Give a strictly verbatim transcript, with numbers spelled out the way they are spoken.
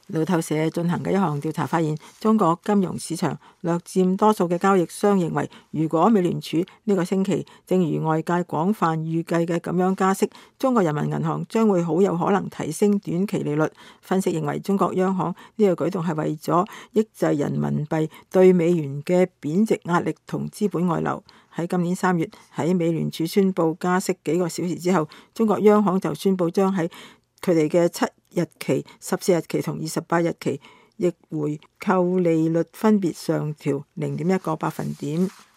路透社進行嘅一項調查發現，中國金融市場略佔多數嘅交易商認為，如果美聯儲呢個星期正如外界廣泛預計嘅咁樣加息，中國人民銀行將會好有可能提升短期利率。分析認為，中國央行呢個舉動係為咗抑制人民幣對美元嘅貶值壓力同資本外流。喺今年三月，喺美聯儲宣布加息幾個小時之後，中國央行就宣布將喺佢哋嘅七日期、十四日期同二十八日期逆回購利率分別上調零點一個百分點。